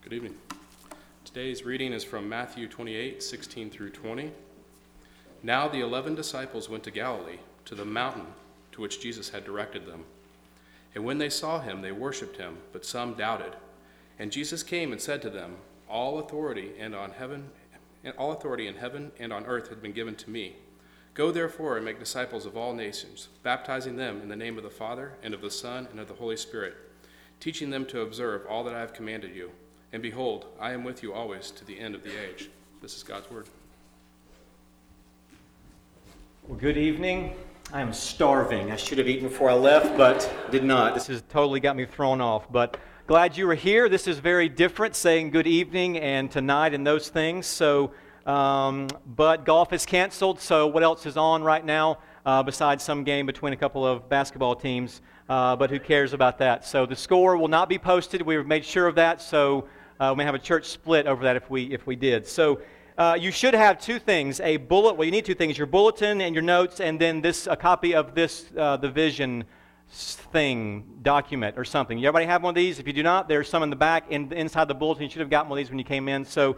Good evening. Today's reading is from Matthew 28, 16 through 20. Now the 11 disciples went to Galilee, to the mountain to which Jesus had directed them. And when they saw him, they worshipped him, but some doubted. And Jesus came and said to them, All authority in heaven and on earth had been given to me. Go therefore and make disciples of all nations, baptizing them in the name of the Father, and of the Son, and of the Holy Spirit, teaching them to observe all that I have commanded you. And behold, I am with you always to the end of the age. This is God's word. Well, good evening. I am starving. I should have eaten before I left, but did not. This has totally got me thrown off. But glad you were here. This is very different, saying good evening and tonight and those things. So, but golf is canceled. So what else is on right now besides some game between a couple of basketball teams? But who cares about that? So the score will not be posted. We've made sure of that. So we may have a church split over that if we did. So you should have two things: you need two things: your bulletin and your notes, and then a copy of this the vision document or something. You everybody have one of these? If you do not, there's some in the back inside the bulletin. You should have gotten one of these when you came in. So.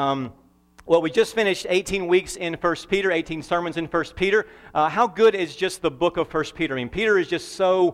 Well, we just finished 18 weeks in 1 Peter, 18 sermons in 1 Peter. How good is just the book of 1 Peter? I mean, Peter is just so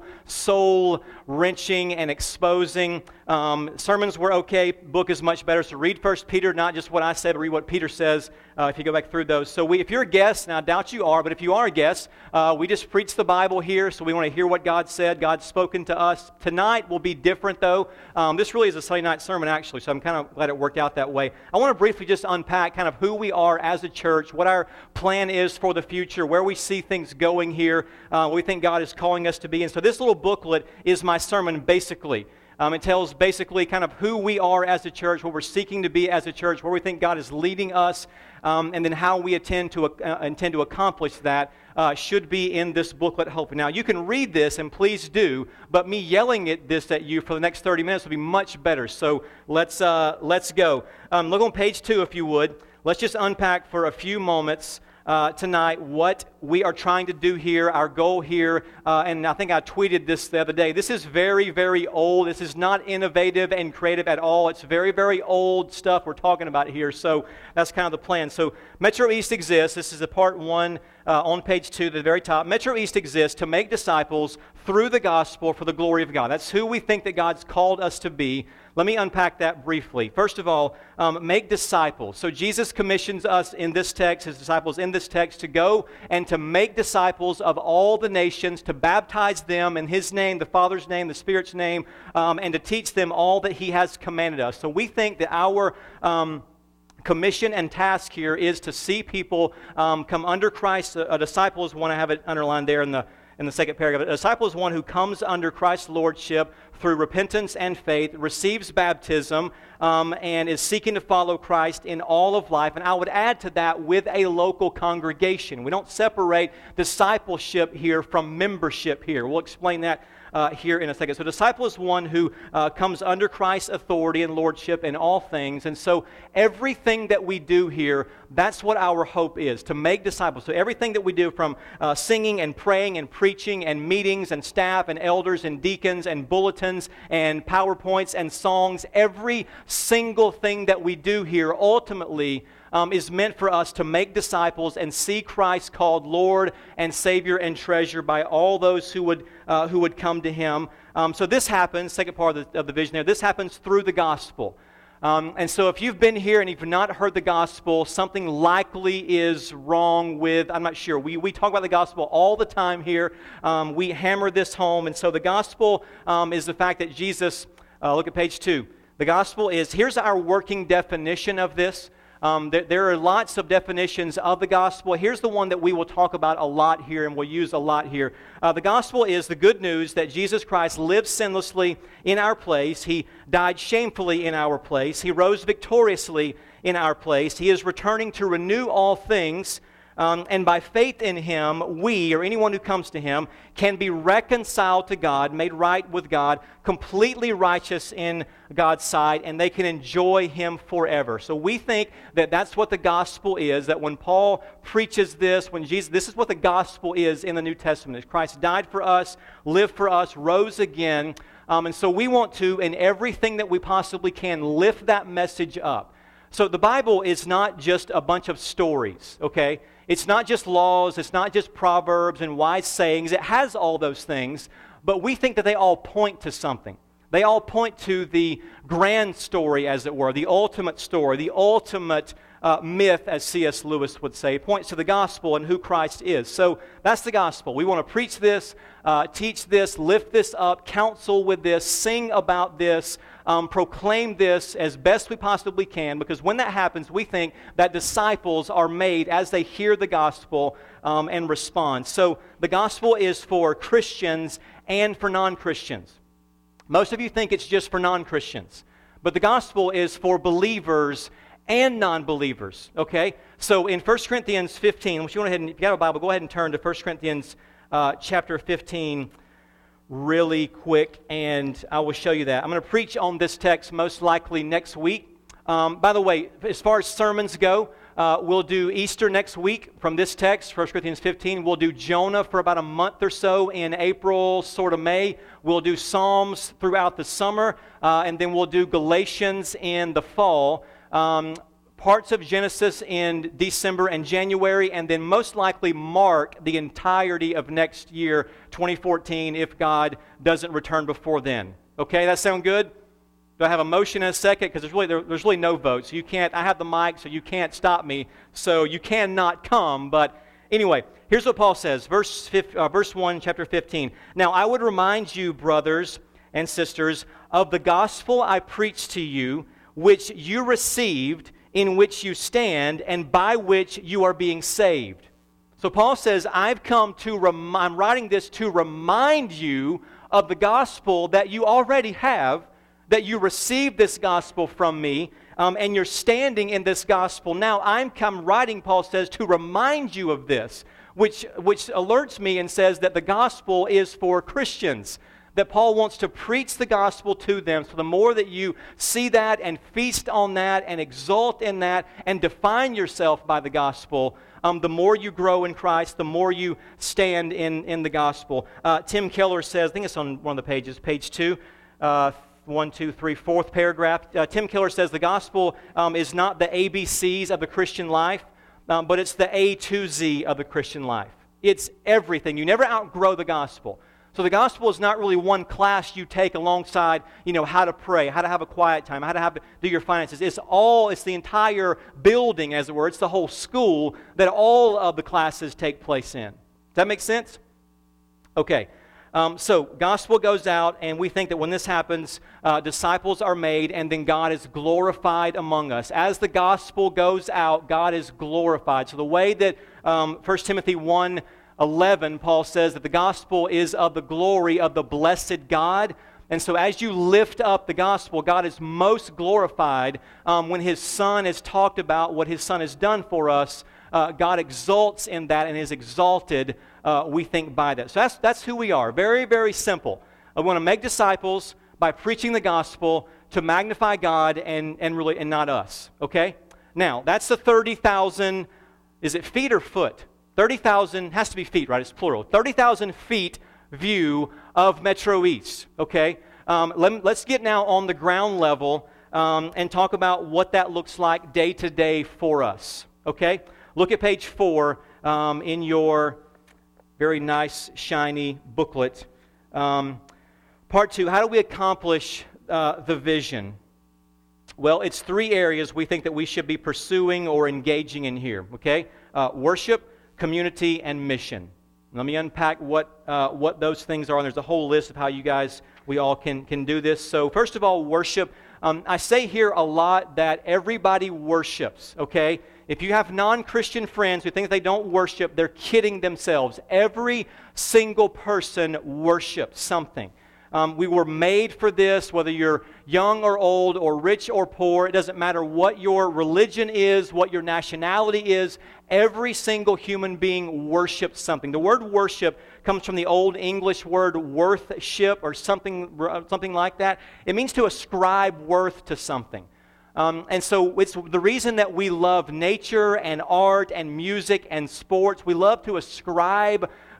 soul-wrenching and exposing. Sermons were okay. Book is much better. So read 1 Peter, not just what I said, but read what Peter says if you go back through those. So if you're a guest, and I doubt you are, but if you are a guest, we just preach the Bible here, so we want to hear what God said. God's spoken to us. Tonight will be different, though. This really is a Sunday night sermon, actually, so I'm kind of glad it worked out that way. I want to briefly just unpack kind of who we are as a church, what our plan is for the future, where we see things going here, what we think God is calling us to be. And so this little booklet is my sermon, basically. It tells basically kind of who we are as a church, what we're seeking to be as a church, where we think God is leading us, and then how we intend to accomplish that should be in this booklet, hopefully. Now, you can read this, and please do, but me yelling this at you for the next 30 minutes will be much better. So let's go. Look on page 2, if you would. Let's just unpack for a few moments tonight what we are trying to do here, our goal here, and I think I tweeted this the other day. This is very, very old. This is not innovative and creative at all. It's very, very old stuff we're talking about here, so that's kind of the plan. So Metro East exists. This is a part 1 on page 2, the very top. Metro East exists to make disciples through the gospel for the glory of God. That's who we think that God's called us to be. Let me unpack that briefly. First of all, make disciples. So Jesus commissions us in this text, his disciples in this text, to go and to make disciples of all the nations, to baptize them in his name, the Father's name, the Spirit's name, and to teach them all that he has commanded us. So we think that our commission and task here is to see people come under Christ. A disciple is one, I have it underlined there in the second paragraph. A disciple is one who comes under Christ's lordship through repentance and faith, receives baptism, and is seeking to follow Christ in all of life. And I would add to that, with a local congregation. We don't separate discipleship here from membership here. We'll explain that here in a second. So disciple is one who comes under Christ's authority and lordship in all things. And so everything that we do here, that's what our hope is, to make disciples. So everything that we do, from singing and praying and preaching and meetings and staff and elders and deacons and bulletins and PowerPoints and songs, every single thing that we do here ultimately is meant for us to make disciples and see Christ called Lord and Savior and treasure by all those who would come to him. So this happens, second part of the vision there, this happens through the gospel. And so if you've been here and you've not heard the gospel, something likely is wrong with, I'm not sure. We talk about the gospel all the time here. We hammer this home. And so the gospel is the fact that Jesus, look at page 2. The gospel is, here's our working definition of this. There are lots of definitions of the gospel. Here's the one that we will talk about a lot here and we'll use a lot here. The gospel is the good news that Jesus Christ lived sinlessly in our place. He died shamefully in our place. He rose victoriously in our place. He is returning to renew all things. And by faith in him, we, or anyone who comes to him, can be reconciled to God, made right with God, completely righteous in God's sight, and they can enjoy him forever. So we think that that's what the gospel is, that when Paul preaches this, this is what the gospel is in the New Testament. Christ died for us, lived for us, rose again, And so we want to, in everything that we possibly can, lift that message up. So the Bible is not just a bunch of stories, okay? It's not just laws, it's not just proverbs and wise sayings. It has all those things, but we think that they all point to something. They all point to the grand story, as it were, the ultimate story, the ultimate myth, as C.S. Lewis would say. It points to the gospel and who Christ is. So that's the gospel. We want to preach this, teach this, lift this up, counsel with this, sing about this, proclaim this as best we possibly can, because when that happens, we think that disciples are made as they hear the gospel and respond. So the gospel is for Christians and for non-Christians. Most of you think it's just for non-Christians, but the gospel is for believers and non-believers, okay? So in 1 Corinthians 15, if you got a Bible, go ahead and turn to 1 Corinthians chapter 15 really quick, and I will show you that. I'm going to preach on this text most likely next week. By the way, as far as sermons go, we'll do Easter next week from this text, 1 Corinthians 15. We'll do Jonah for about a month or so in April, sort of May. We'll do Psalms throughout the summer, and then we'll do Galatians in the fall. Parts of Genesis in December and January, and then most likely Mark the entirety of next year, 2014, if God doesn't return before then. Okay, that sound good? Do I have a motion in a second? Because there's really no vote, so you can't. I have the mic, so you can't stop me. So you cannot come. But anyway, here's what Paul says, verse 1, chapter 15. Now I would remind you, brothers and sisters, of the gospel I preached to you, which you received, in which you stand, and by which you are being saved. So Paul says, I'm writing this to remind you of the gospel that you already have, that you received this gospel from me, and you're standing in this gospel now. I'm writing, Paul says, to remind you of this, which alerts me and says that the gospel is for Christians, that Paul wants to preach the gospel to them. So the more that you see that and feast on that and exult in that and define yourself by the gospel, the more you grow in Christ, the more you stand in the gospel. Tim Keller says, I think it's on one of the pages, page 2, 1, 2, 3, fourth paragraph. Tim Keller says the gospel is not the ABCs of the Christian life, but it's the A to Z of the Christian life. It's everything. You never outgrow the gospel. So the gospel is not really one class you take alongside, how to pray, how to have a quiet time, how to do your finances. It's the entire building, as it were. It's the whole school that all of the classes take place in. Does that make sense? Okay. So gospel goes out, and we think that when this happens, disciples are made, and then God is glorified among us. As the gospel goes out, God is glorified. So the way that 1 Timothy 1:11, Paul says that the gospel is of the glory of the blessed God. And so as you lift up the gospel, God is most glorified when His Son is talked about, what His Son has done for us. God exalts in that and is exalted, we think, by that. So that's who we are. Very, very simple. I want to make disciples by preaching the gospel to magnify God and not us. Okay? Now, that's the 30,000, is it feet or foot? 30,000, has to be feet, right? It's plural. 30,000 feet view of Metro East, okay? Let's get now on the ground level and talk about what that looks like day to day for us, okay? Look at page 4 in your very nice, shiny booklet. Part 2, how do we accomplish the vision? Well, it's 3 areas we think that we should be pursuing or engaging in here, okay? Worship, community, and mission. Let me unpack what those things are, and there's a whole list of how we all can do this. So first of all, worship. I say here a lot that everybody worships, okay? If you have non-Christian friends who think they don't worship, they're kidding themselves. Every single person worships something. We were made for this, whether you're young or old or rich or poor. It doesn't matter what your religion is, what your nationality is. Every single human being worships something. The word worship comes from the Old English word worthship or something like that. It means to ascribe worth to something. And so it's the reason that we love nature and art and music and sports. We love to ascribe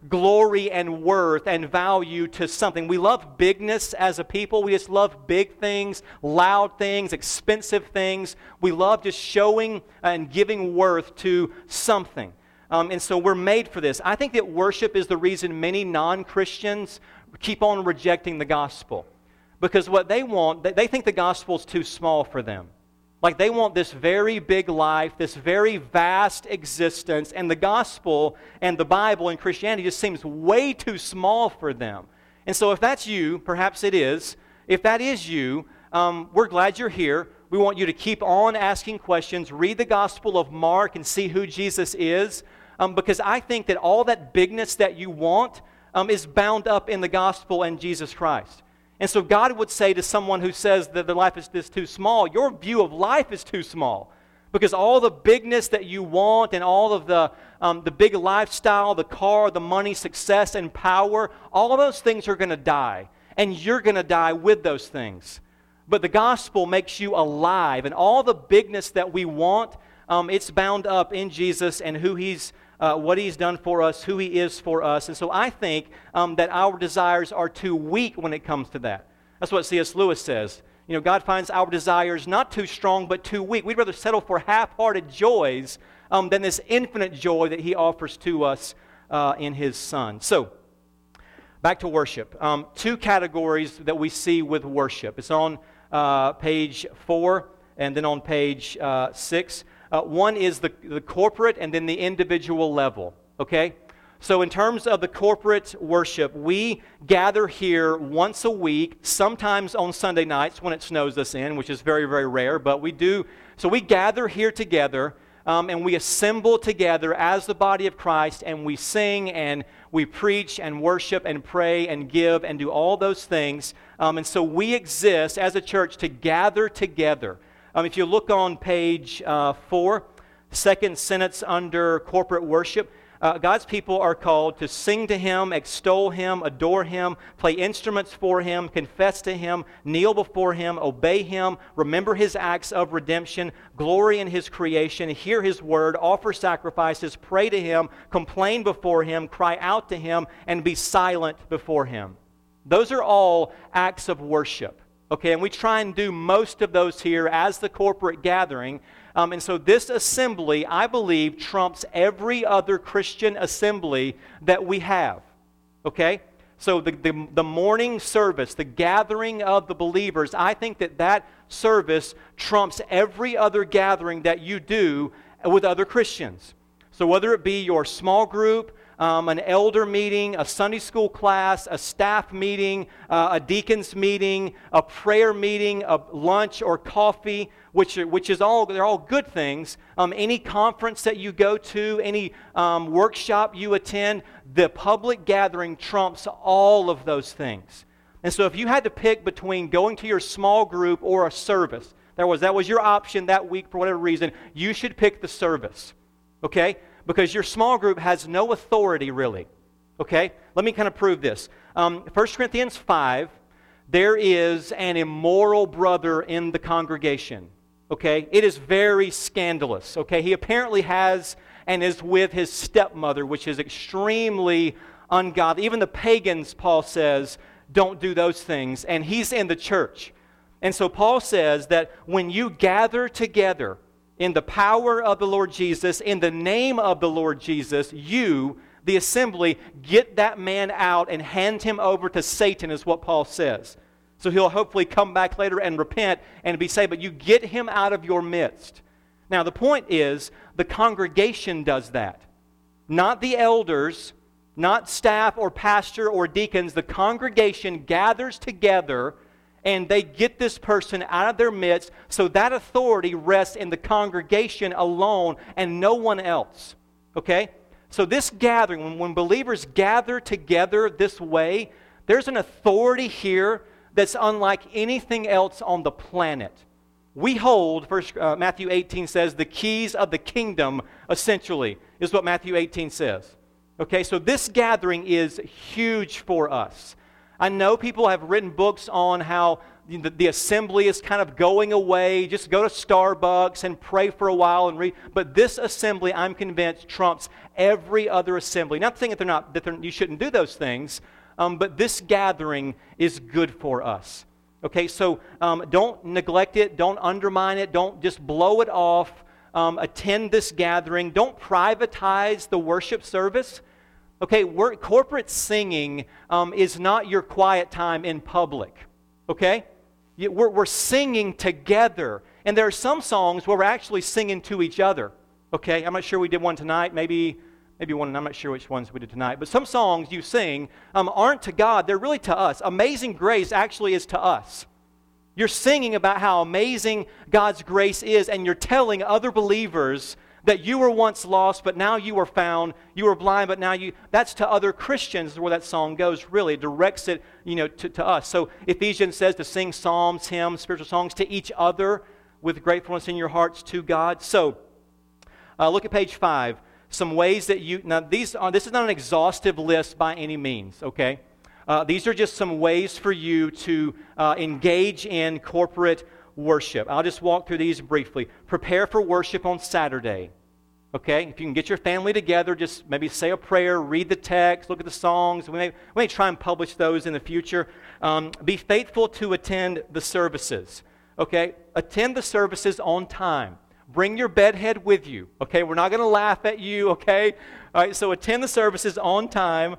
glory and worth and value to something. We love bigness as a people. We just love big things, loud things, expensive things. We love just showing and giving worth to something. And so we're made for this. I think that worship is the reason many non-Christians keep on rejecting the gospel. Because what they want, they think the gospel is too small for them. Like they want this very big life, this very vast existence, and the gospel and the Bible and Christianity just seems way too small for them. And so if that's you, perhaps it is, if that is you, we're glad you're here. We want you to keep on asking questions, read the Gospel of Mark and see who Jesus is, because I think that all that bigness that you want is bound up in the gospel and Jesus Christ. And so God would say to someone who says that their life is this too small, your view of life is too small. Because all the bigness that you want and all of the big lifestyle, the car, the money, success, and power, all those things are going to die. And you're going to die with those things. But the gospel makes you alive. And all the bigness that we want, it's bound up in Jesus and who He's what He's done for us, who He is for us. And so I think that our desires are too weak when it comes to that. That's what C.S. Lewis says. You know, God finds our desires not too strong, but too weak. We'd rather settle for half-hearted joys than this infinite joy that He offers to us in His Son. So, back to worship. Two categories that we see with worship. It's on page 4 and then on page 6. One is the corporate and then the individual level, okay? So in terms of the corporate worship, we gather here once a week, sometimes on Sunday nights when it snows us in, which is very, very rare, but we do. So we gather here together and we assemble together as the body of Christ, and we sing and we preach and worship and pray and give and do all those things. And so we exist as a church to gather together. If you look on page 4, second sentence under corporate worship, God's people are called to sing to Him, extol Him, adore Him, play instruments for Him, confess to Him, kneel before Him, obey Him, remember His acts of redemption, glory in His creation, hear His word, offer sacrifices, pray to Him, complain before Him, cry out to Him, and be silent before Him. Those are all acts of worship. Okay, and we try and do most of those here as the corporate gathering. And so this assembly, I believe, trumps every other Christian assembly that we have. Okay? So the morning service, the gathering of the believers, I think that service trumps every other gathering that you do with other Christians. So whether it be your small group, an elder meeting, a Sunday school class, a staff meeting, a deacon's meeting, a prayer meeting, a lunch or coffee, which is all, they're all good things. Any conference that you go to, any workshop you attend, the public gathering trumps all of those things. And so if you had to pick between going to your small group or a service, that was your option that week for whatever reason, you should pick the service. Okay? Because your small group has no authority, really. Okay? Let me kind of prove this. 1 Corinthians 5, there is an immoral brother in the congregation. Okay? It is very scandalous. Okay? He apparently has and is with his stepmother, which is extremely ungodly. Even the pagans, Paul says, don't do those things. And he's in the church. And so Paul says that when you gather together in the power of the Lord Jesus, in the name of the Lord Jesus, you, the assembly, get that man out and hand him over to Satan, is what Paul says. So he'll hopefully come back later and repent and be saved, but you get him out of your midst. Now the point is, the congregation does that. Not the elders, not staff or pastor or deacons. The congregation gathers together and they get this person out of their midst, so that authority rests in the congregation alone and no one else. Okay? So this gathering, when believers gather together this way, there's an authority here that's unlike anything else on the planet. We hold, Matthew 18 says, the keys of the kingdom, essentially, is what Matthew 18 says. Okay, so this gathering is huge for us. I know people have written books on how the assembly is kind of going away. Just go to Starbucks and pray for a while and read. But this assembly, I'm convinced, trumps every other assembly. Not saying that you shouldn't do those things, but this gathering is good for us. Okay, so don't neglect it. Don't undermine it. Don't just blow it off. Attend this gathering. Don't privatize the worship service. Okay, corporate singing is not your quiet time in public. Okay? We're singing together. And there are some songs where we're actually singing to each other. Okay? I'm not sure we did one tonight. Maybe one, I'm not sure which ones we did tonight. But some songs you sing aren't to God. They're really to us. Amazing Grace actually is to us. You're singing about how amazing God's grace is, and you're telling other believers that you were once lost, but now you are found. You were blind, but now you... That's to other Christians where that song goes, really. It directs it, to us. So Ephesians says to sing psalms, hymns, spiritual songs to each other with gratefulness in your hearts to God. So look at page 5. Some ways that you... Now, this is not an exhaustive list by any means, okay? These are just some ways for you to engage in corporate worship. I'll just walk through these briefly. Prepare for worship on Saturday. Okay? If you can get your family together, just maybe say a prayer, read the text, look at the songs. We may try and publish those in the future. Be faithful to attend the services. Okay? Attend the services on time. Bring your bedhead with you. Okay? We're not going to laugh at you. Okay? All right, so attend the services on time.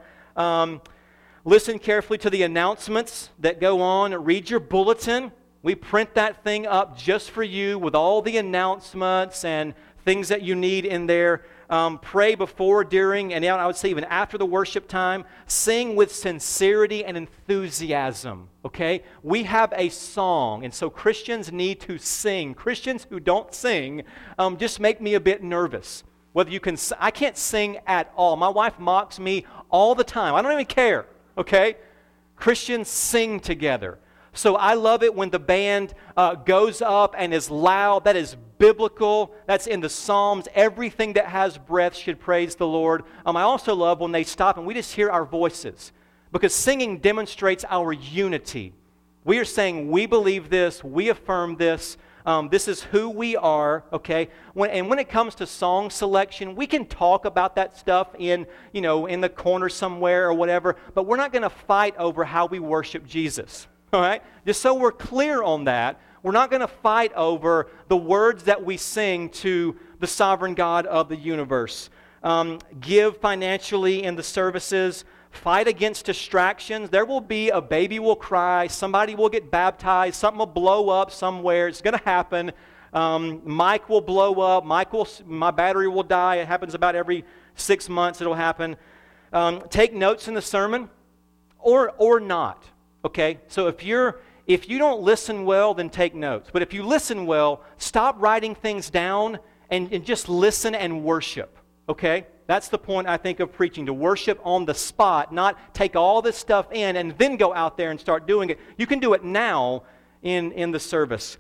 Listen carefully to the announcements that go on. Read your bulletin. We print that thing up just for you with all the announcements and things that you need in there. Pray before, during, and I would say even after the worship time. Sing with sincerity and enthusiasm, okay? We have a song, and so Christians need to sing. Christians who don't sing just make me a bit nervous. Whether you can, I can't sing at all. My wife mocks me all the time. I don't even care, okay? Christians sing together. So I love it when the band goes up and is loud. That is biblical. That's in the Psalms. Everything that has breath should praise the Lord. I also love when they stop and we just hear our voices, because singing demonstrates our unity. We are saying we believe this, we affirm this. This is who we are, okay? When it comes to song selection, we can talk about that stuff in the corner somewhere or whatever, but we're not going to fight over how we worship Jesus. All right? Just so we're clear on that, we're not going to fight over the words that we sing to the sovereign God of the universe. Give financially in the services. Fight against distractions. There will be a baby will cry. Somebody will get baptized. Something will blow up somewhere. It's going to happen. Mic will blow up. My battery will die. It happens about every 6 months. It'll happen. Take notes in the sermon or not. Okay, so if you don't listen well, then take notes. But if you listen well, stop writing things down and just listen and worship. Okay, that's the point, I think, of preaching, to worship on the spot, not take all this stuff in and then go out there and start doing it. You can do it now in the service.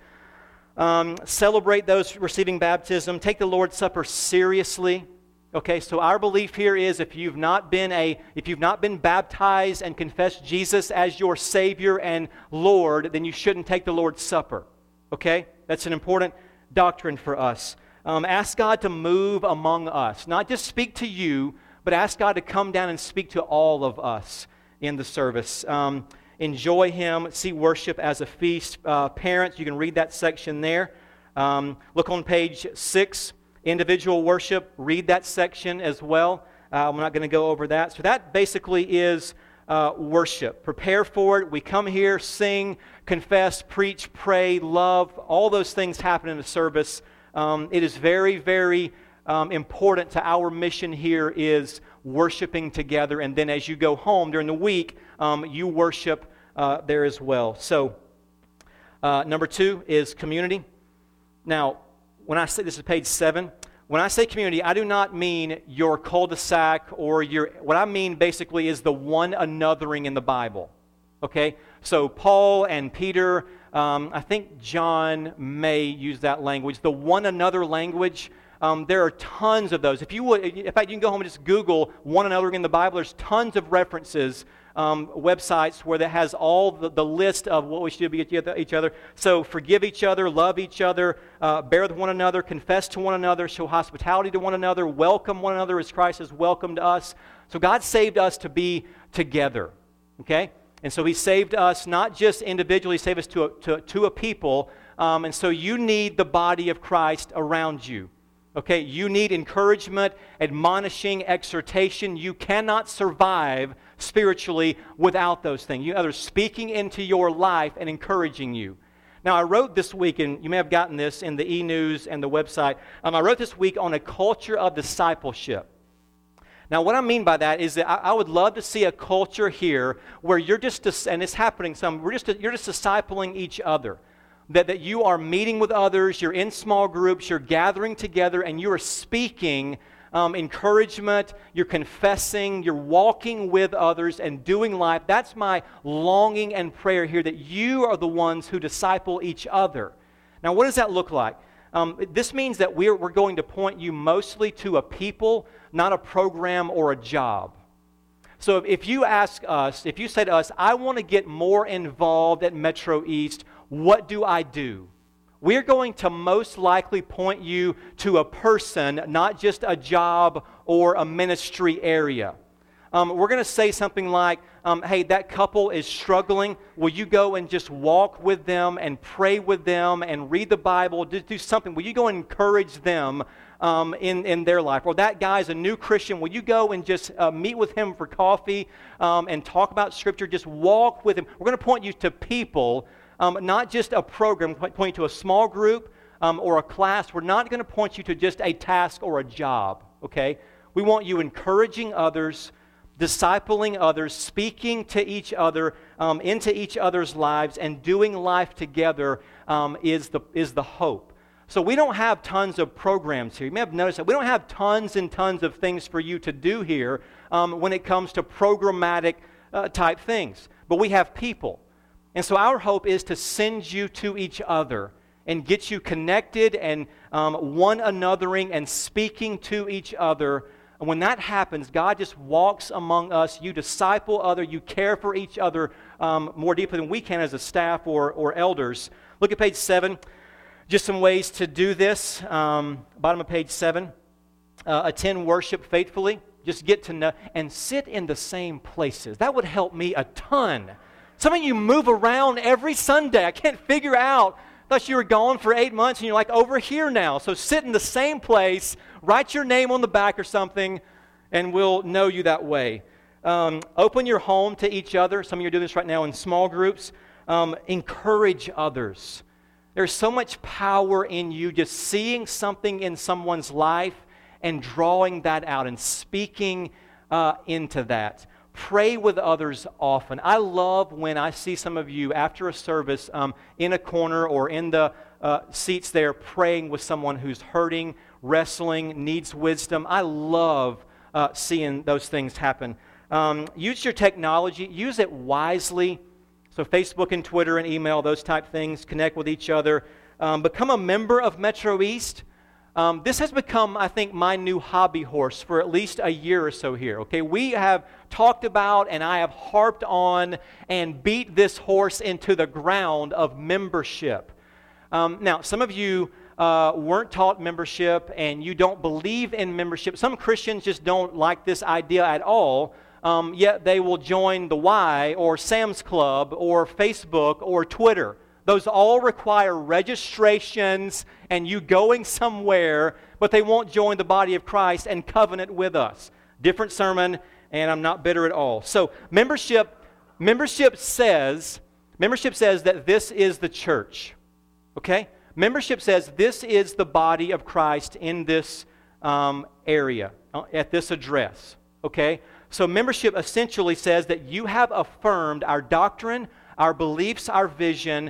Celebrate those receiving baptism. Take the Lord's Supper seriously. Okay, so our belief here is if you've not been baptized and confessed Jesus as your Savior and Lord, then you shouldn't take the Lord's Supper. Okay, that's an important doctrine for us. Ask God to move among us, not just speak to you, but ask God to come down and speak to all of us in the service. Enjoy Him. See worship as a feast. Parents, you can read that section there. Look on page 6. Individual worship, read that section as well. I'm not going to go over that. So that basically is worship. Prepare for it. We come here, sing, confess, preach, pray, love. All those things happen in the service. It is very, very important to our mission here is worshiping together. And then as you go home during the week, you worship there as well. So number 2 is community. Now, when I say, this is page 7, when I say community, I do not mean your cul-de-sac or what I mean basically is the one anothering in the Bible, okay? So Paul and Peter, I think John may use that language, the one another language. There are tons of those. In fact, you can go home and just Google one anothering in the Bible. There's tons of references websites where that has all the list of what we should do to each other. So forgive each other, love each other, bear with one another, confess to one another, show hospitality to one another, welcome one another as Christ has welcomed us. So God saved us to be together, okay? And so He saved us not just individually, He saved us to a people. And so you need the body of Christ around you. Okay, you need encouragement, admonishing, exhortation. You cannot survive spiritually without those things. You others speaking into your life and encouraging you. Now, I wrote this week, and you may have gotten this in the e-news and the website. I wrote this week on a culture of discipleship. Now, what I mean by that is that I would love to see a culture here where you're just, and it's happening some, you're just discipling each other. That you are meeting with others, you're in small groups, you're gathering together, and you are speaking encouragement, you're confessing, you're walking with others and doing life. That's my longing and prayer here, that you are the ones who disciple each other. Now, what does that look like? This means that we're going to point you mostly to a people, not a program or a job. So if you ask us, if you say to us, I want to get more involved at Metro East, what do I do? We're going to most likely point you to a person, not just a job or a ministry area. We're going to say something like, hey, that couple is struggling. Will you go and just walk with them and pray with them and read the Bible? Do something. Will you go and encourage them in their life? Or that guy's a new Christian. Will you go and just meet with him for coffee and talk about Scripture? Just walk with him. We're going to point you to people, not just a program, point you to a small group or a class. We're not going to point you to just a task or a job, okay? We want you encouraging others, discipling others, speaking to each other, into each other's lives, and doing life together is the hope. So we don't have tons of programs here. You may have noticed that we don't have tons and tons of things for you to do here when it comes to programmatic type things. But we have people. And so our hope is to send you to each other and get you connected and one anothering and speaking to each other. And when that happens, God just walks among us. You disciple others. You care for each other more deeply than we can as a staff or elders. Look at page 7. Just some ways to do this. Bottom of page 7. Attend worship faithfully. Just get to know and sit in the same places. That would help me a ton. Some of you move around every Sunday. I can't figure out. I thought you were gone for 8 months and you're like over here now. So sit in the same place, write your name on the back or something, and we'll know you that way. Open your home to each other. Some of you are doing this right now in small groups. Encourage others. There's so much power in you just seeing something in someone's life and drawing that out and speaking into that. Pray with others often. I love when I see some of you after a service in a corner or in the seats there praying with someone who's hurting, wrestling, needs wisdom. I love seeing those things happen. Use your technology. Use it wisely. So Facebook and Twitter and email, those type things. Connect with each other. Become a member of Metro East. This has become, I think, my new hobby horse for at least a year or so here. Okay, we have talked about and I have harped on and beat this horse into the ground of membership. Now, some of you weren't taught membership and you don't believe in membership. Some Christians just don't like this idea at all, yet they will join the Y or Sam's Club or Facebook or Twitter. Those all require registrations and you going somewhere, but they won't join the body of Christ and covenant with us. Different sermon, and I'm not bitter at all. So membership says that this is the church. Okay? Membership says this is the body of Christ in this area, at this address. Okay? So membership essentially says that you have affirmed our doctrine, our beliefs, our vision,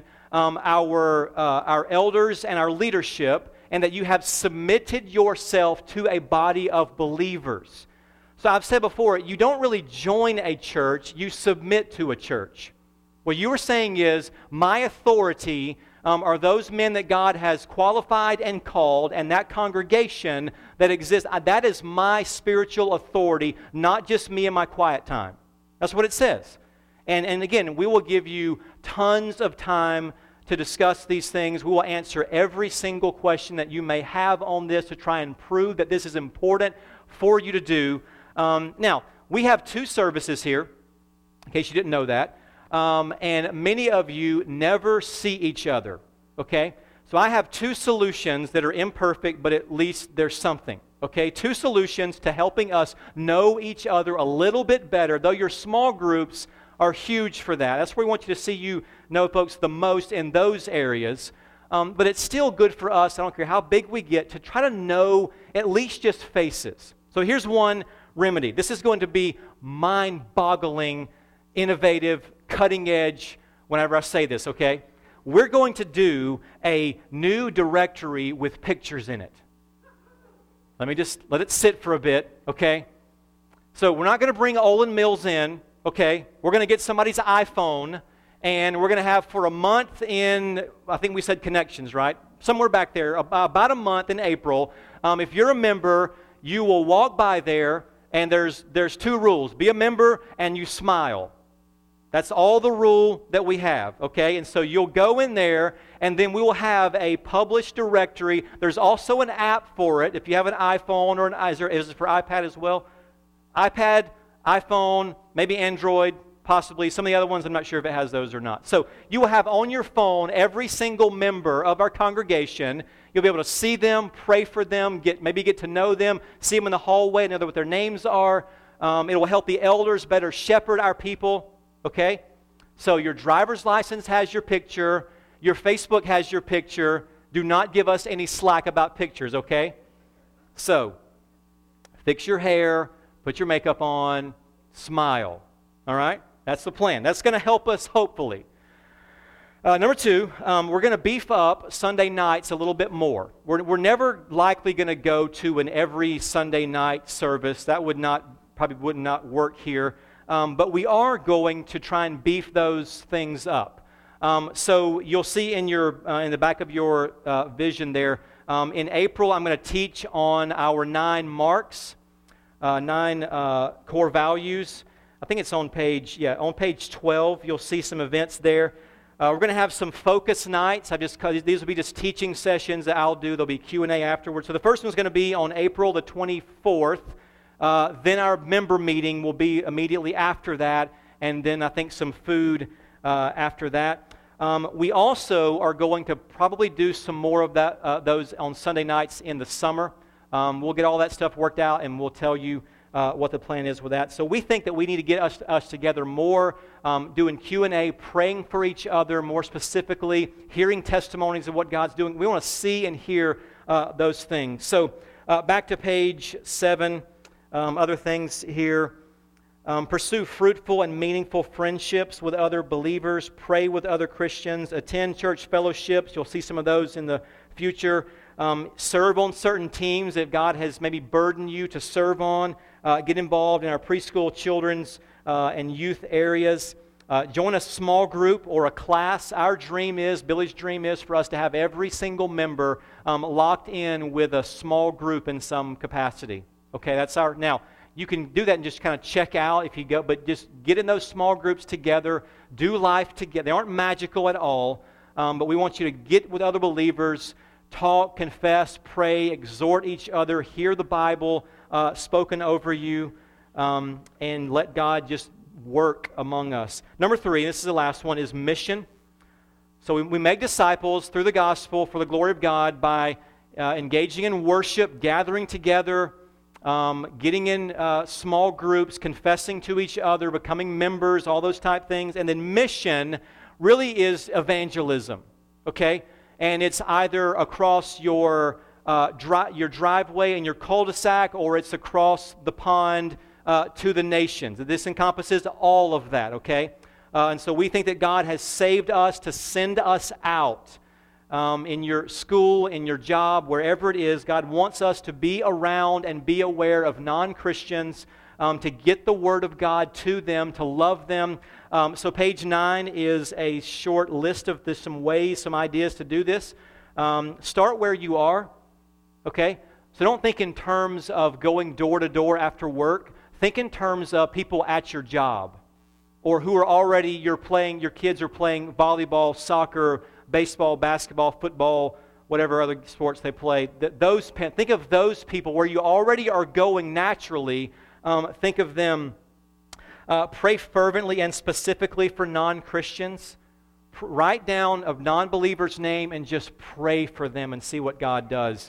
our elders and our leadership, and that you have submitted yourself to a body of believers. So I've said before, you don't really join a church, you submit to a church. What you are saying is, my authority are those men that God has qualified and called, and that congregation that exists, that is my spiritual authority, not just me in my quiet time. That's what it says. And again, we will give you tons of time to discuss these things. We will answer every single question that you may have on this to try and prove that this is important for you to do. Now, we have 2 services here, in case you didn't know that. And many of you never see each other, okay? So I have 2 solutions that are imperfect, but at least there's something, okay? 2 solutions to helping us know each other a little bit better, though your small groups are huge for that. That's where we want you to see you know folks the most in those areas. But it's still good for us, I don't care how big we get, to try to know at least just faces. So here's one remedy. This is going to be mind-boggling, innovative, cutting edge whenever I say this, okay? We're going to do a new directory with pictures in it. Let me just let it sit for a bit, okay? So we're not going to bring Olin Mills in, okay? We're going to get somebody's iPhone, and we're going to have for a month in, I think we said Connections, right? Somewhere back there, about a month in April. If you're a member, you will walk by there, and there's 2 rules. Be a member, and you smile. That's all the rule that we have, okay? And so you'll go in there, and then we will have a published directory. There's also an app for it. If you have an iPhone or is it for iPad as well? iPad, iPhone, maybe Android, possibly. Some of the other ones, I'm not sure if it has those or not. So you will have on your phone every single member of our congregation. You'll be able to see them, pray for them, maybe get to know them, see them in the hallway, know what their names are. It will help the elders better shepherd our people. Okay? So your driver's license has your picture. Your Facebook has your picture. Do not give us any slack about pictures, okay? So, fix your hair, put your makeup on, smile. All right? That's the plan. That's going to help us, hopefully. Number 2, we're going to beef up Sunday nights a little bit more. We're never likely going to go to an every Sunday night service. That probably would not work here. But we are going to try and beef those things up. So you'll see in the back of your vision there, in April I'm going to teach on our 9 marks, 9 core values. I think it's on page 12. You'll see some events there. We're going to have some focus nights. These will be just teaching sessions that I'll do. There'll be Q&A afterwards. So the first one's going to be on April the 24th. Then our member meeting will be immediately after that, and then I think some food after that. We also are going to probably do some more of those on Sunday nights in the summer. We'll get all that stuff worked out, and we'll tell you what the plan is with that. So we think that we need to get us together more, doing Q&A, praying for each other more specifically, hearing testimonies of what God's doing. We want to see and hear those things. So back to page 7. Other things here. Pursue fruitful and meaningful friendships with other believers. Pray with other Christians. Attend church fellowships. You'll see some of those in the future. Serve on certain teams that God has maybe burdened you to serve on. Get involved in our preschool, children's, and youth areas. Join a small group or a class. Billy's dream is for us to have every single member locked in with a small group in some capacity. Okay, now, you can do that and just kind of check out if you go, but just get in those small groups together, do life together. They aren't magical at all, but we want you to get with other believers, talk, confess, pray, exhort each other, hear the Bible spoken over you, and let God just work among us. Number 3, this is the last one, is mission. So we make disciples through the gospel for the glory of God by engaging in worship, gathering together, getting in small groups, confessing to each other, becoming members, all those type things. And then mission really is evangelism, okay? And it's either across your driveway and your cul-de-sac, or it's across the pond to the nations. This encompasses all of that, okay? And so we think that God has saved us to send us out. In your school, in your job, wherever it is, God wants us to be around and be aware of non-Christians, to get the Word of God to them, to love them. So page 9 is a short list of some ways, some ideas to do this. Start where you are, okay? So don't think in terms of going door to door after work. Think in terms of people at your job. or who are already, your kids are playing volleyball, soccer, baseball, basketball, football, whatever other sports they play. Think of those people where you already are going naturally. Think of them. Pray fervently and specifically for non-Christians. Write down a non-believer's name and just pray for them and see what God does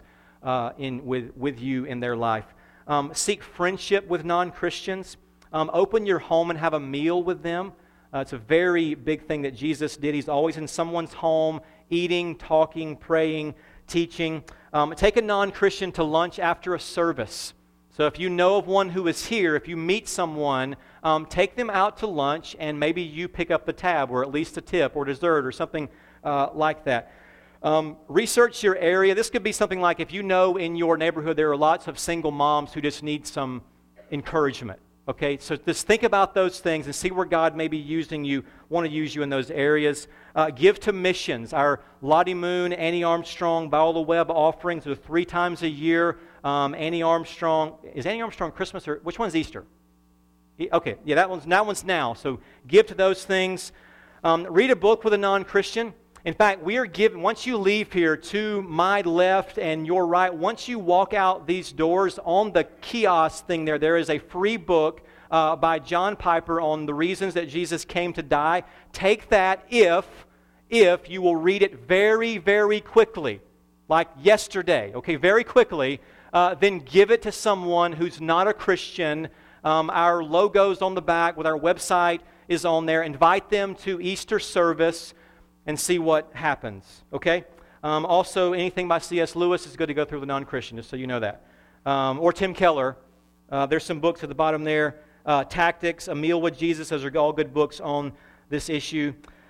with you in their life. Seek friendship with non-Christians. Open your home and have a meal with them. It's a very big thing that Jesus did. He's always in someone's home, eating, talking, praying, teaching. Take a non-Christian to lunch after a service. So if you know of one who is here, if you meet someone, take them out to lunch, and maybe you pick up the tab, or at least a tip, or dessert, or something like that. Research your area. This could be something like if you know in your neighborhood there are lots of single moms who just need some encouragement. Okay, so just think about those things and see where God may be want to use you in those areas. Give to missions. Our Lottie Moon, Annie Armstrong, Viola Webb offerings are 3 times a year. Annie Armstrong, is Annie Armstrong Christmas, or which one's Easter? Okay, yeah, that one's now. So give to those things. Read a book with a non-Christian. In fact, we are given, once you leave here, to my left and your right, once you walk out these doors, on the kiosk thing there is a free book by John Piper on the reasons that Jesus came to die. Take that if you will read it very, very quickly, like yesterday, okay, very quickly, then give it to someone who's not a Christian. Our logo's on the back with our website is on there. Invite them to Easter service and see what happens, okay? Also, anything by C.S. Lewis is good to go through the non-Christian, just so you know that. Or Tim Keller. There's some books at the bottom there. Tactics, A Meal with Jesus. Those are all good books on this issue.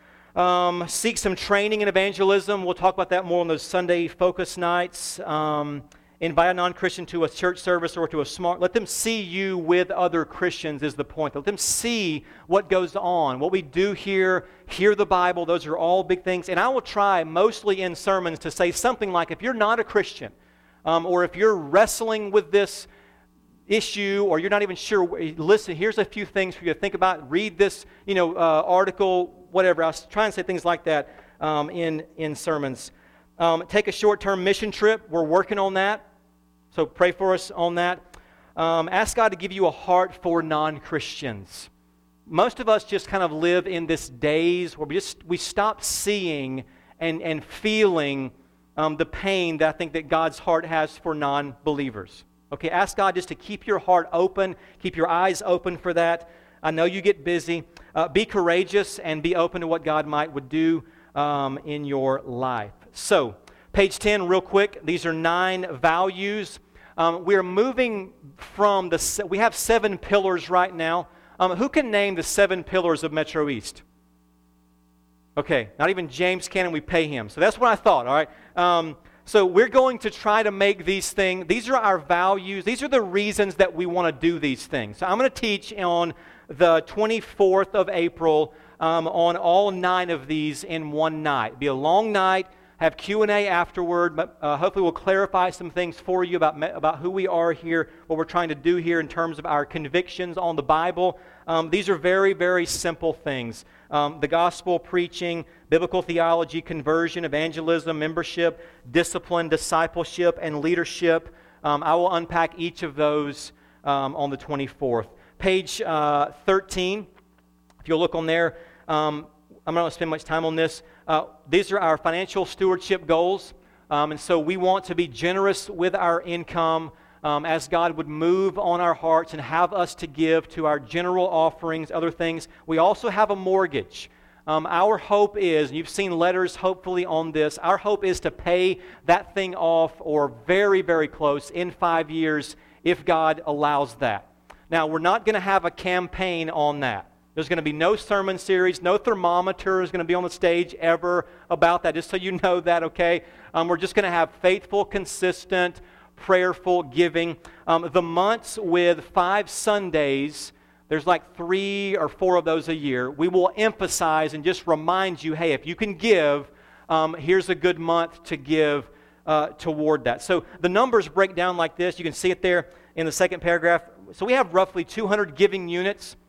Seek some training in evangelism. We'll talk about that more on those Sunday focus nights. Invite a non-Christian to a church service or to let them see you with other Christians is the point. Let them see what goes on, what we do here, hear the Bible. Those are all big things. And I will try mostly in sermons to say something like, if you're not a Christian, or if you're wrestling with this issue, or you're not even sure, listen, here's a few things for you to think about. Read this, article, whatever. I was trying to say things like that in sermons. Take a short-term mission trip. We're working on that. So pray for us on that. Ask God to give you a heart for non-Christians. Most of us just kind of live in this daze where we stop seeing and feeling the pain that I think that God's heart has for non-believers. Okay, ask God just to keep your heart open, keep your eyes open for that. I know you get busy. Be courageous and be open to what God would do in your life. So, page 10, real quick. These are 9 values. We're moving from we have 7 pillars right now. Who can name the 7 pillars of Metro East? Okay, not even James can, and we pay him. So that's what I thought, all right? So we're going to try to make these things, these are our values, these are the reasons that we want to do these things. So I'm going to teach on the 24th of April on all 9 of these in one night. It'll be a long night. Have Q&A afterward, but hopefully we'll clarify some things for you about who we are here, what we're trying to do here in terms of our convictions on the Bible. These are very, very simple things. The gospel, preaching, biblical theology, conversion, evangelism, membership, discipline, discipleship, and leadership. I will unpack each of those on the 24th. Page 13, if you'll look on there, I'm not going to spend much time on this. These are our financial stewardship goals. And so we want to be generous with our income as God would move on our hearts and have us to give to our general offerings, other things. We also have a mortgage. Our hope is, and you've seen letters hopefully on this, our hope is to pay that thing off or very, very close in 5 years if God allows that. Now, we're not going to have a campaign on that. There's going to be no sermon series, no thermometer is going to be on the stage ever about that, just so you know that, okay? We're just going to have faithful, consistent, prayerful giving. The months with 5 Sundays, there's like 3 or 4 of those a year. We will emphasize and just remind you, hey, if you can give, here's a good month to give toward that. So the numbers break down like this. You can see it there in the second paragraph. So we have roughly 200 giving units.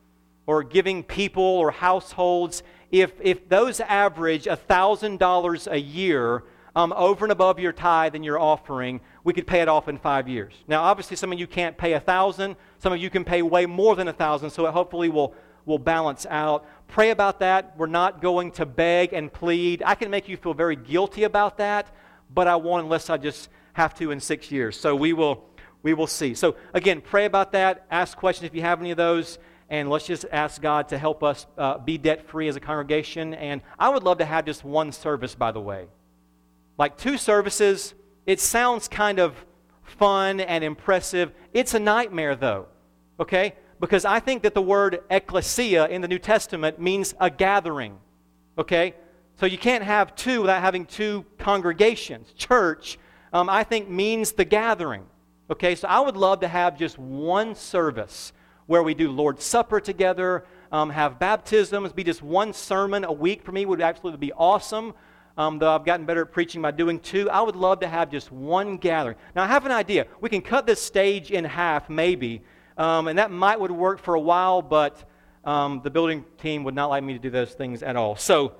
or giving people or households, if those average $1,000 a year over and above your tithe and your offering, we could pay it off in 5 years. Now, obviously, some of you can't pay $1,000. Some of you can pay way more than $1,000, so it hopefully will balance out. Pray about that. We're not going to beg and plead. I can make you feel very guilty about that, but I won't unless I just have to in 6 years. So we will see. So again, pray about that. Ask questions if you have any of those. And let's just ask God to help us be debt-free as a congregation. And I would love to have just one service, by the way. Like 2 services, it sounds kind of fun and impressive. It's a nightmare, though, okay? Because I think that the word ecclesia in the New Testament means a gathering, okay? So you can't have 2 without having 2 congregations. Church, I think, means the gathering, okay? So I would love to have just one service where we do Lord's Supper together, have baptisms, be just one sermon a week for me would absolutely be awesome. Though I've gotten better at preaching by doing 2, I would love to have just one gathering. Now, I have an idea. We can cut this stage in half, maybe, and that would work for a while, but the building team would not like me to do those things at all. So,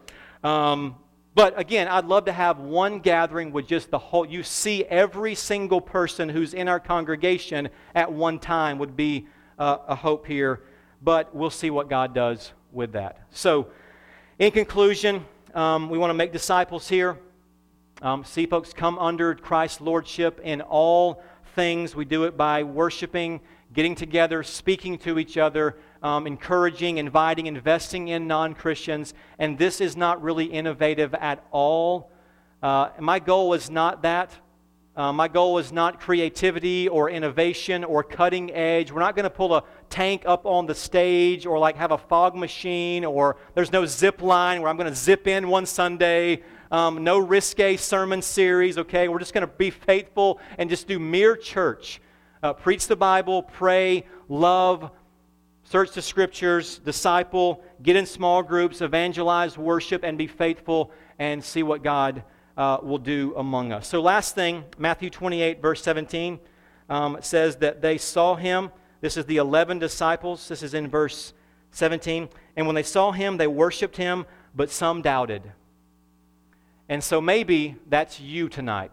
but again, I'd love to have one gathering with just the whole, you see every single person who's in our congregation at one time would be a hope here, but we'll see what God does with that. So, in conclusion, we want to make disciples here. See folks come under Christ's lordship in all things. We do it by worshiping, getting together, speaking to each other, encouraging, inviting, investing in non-Christians. And this is not really innovative at all. My goal is not that. My goal is not creativity or innovation or cutting edge. We're not going to pull a tank up on the stage or like have a fog machine, or there's no zip line where I'm going to zip in one Sunday. No risque sermon series, okay? We're just going to be faithful and just do mere church. Preach the Bible, pray, love, search the Scriptures, disciple, get in small groups, evangelize, worship, and be faithful and see what God will do among us. So last thing, Matthew 28, verse 17, says that they saw him. This is the 11 disciples. This is in verse 17. And when they saw him, they worshiped him, but some doubted. And so maybe that's you tonight.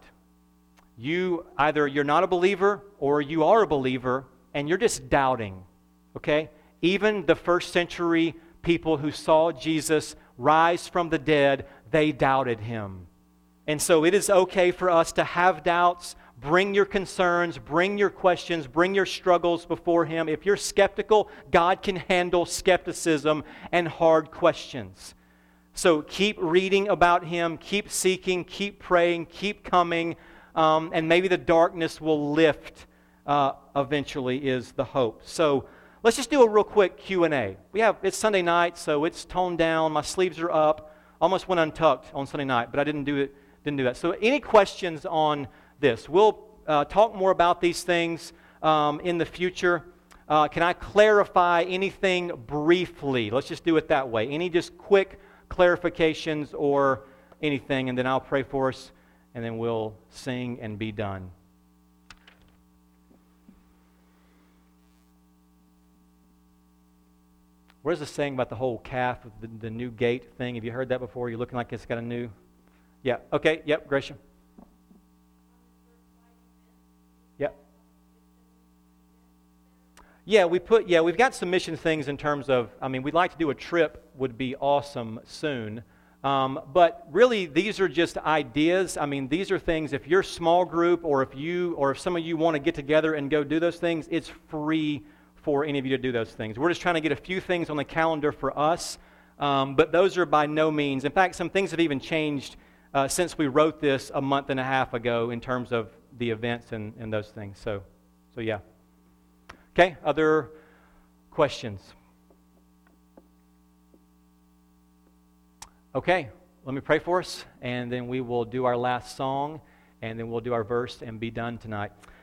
Either you're not a believer or you are a believer and you're just doubting, okay? Even the first century people who saw Jesus rise from the dead, they doubted him. And so it is okay for us to have doubts. Bring your concerns, bring your questions, bring your struggles before him. If you're skeptical, God can handle skepticism and hard questions. So keep reading about him, keep seeking, keep praying, keep coming, and maybe the darkness will lift eventually is the hope. So let's just do a real quick Q&A. It's Sunday night, so it's toned down. My sleeves are up. Almost went untucked on Sunday night, but I didn't do that. So any questions on this? We'll talk more about these things in the future. Can I clarify anything briefly? Let's just do it that way. Any just quick clarifications or anything, and then I'll pray for us, and then we'll sing and be done. What is the saying about the whole calf, the new gate thing? Have you heard that before? You're looking like it's got a new... Yeah, okay, yep, Gracia. Yep. Yeah, we've got some mission things in terms of, we'd like to do a trip, would be awesome soon. But really, these are just ideas. These are things, if you're a small group or if some of you want to get together and go do those things, it's free for any of you to do those things. We're just trying to get a few things on the calendar for us, but those are by no means. In fact, some things have even changed since we wrote this a month and a half ago in terms of the events and those things. So yeah. Okay, other questions? Okay, let me pray for us, and then we will do our last song, and then we'll do our verse and be done tonight.